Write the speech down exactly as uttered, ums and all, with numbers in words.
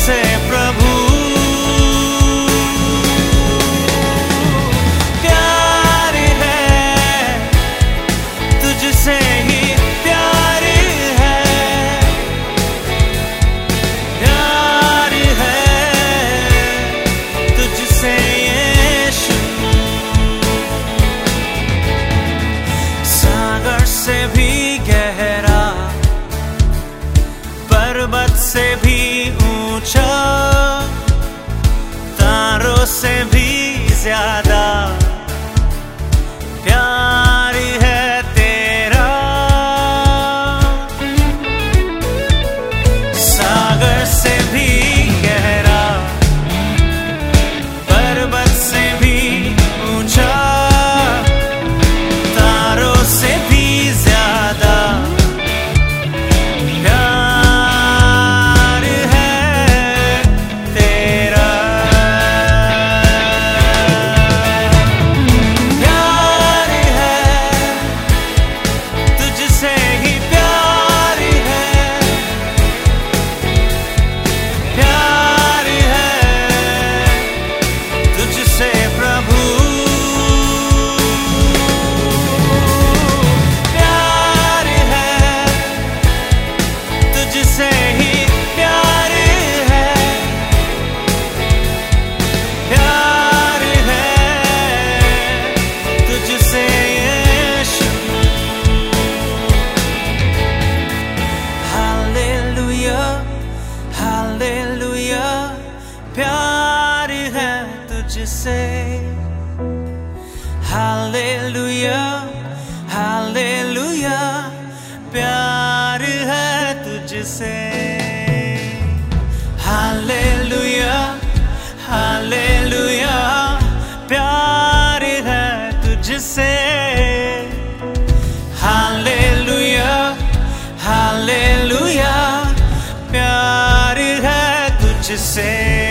तुझसे प्रभु। प्यार है तुझसे ही, प्यार है, प्यार है तुझसे यीशु। सागर से भी गहरा, पर्वत से भी ऊंचा, तारों से भी ज्यादा प्यार है तेरा। सागर से भी गहरा, पर्वत से भी ऊंचा, तारों से भी ज्यादा प्यार है तुझसे। हालेलुया हालेलुया, प्यार है तुझसे। हालेलुया हालेलुया, प्यार है तुझसे। हालेलुया हालेलुया, प्यार है तुझसे।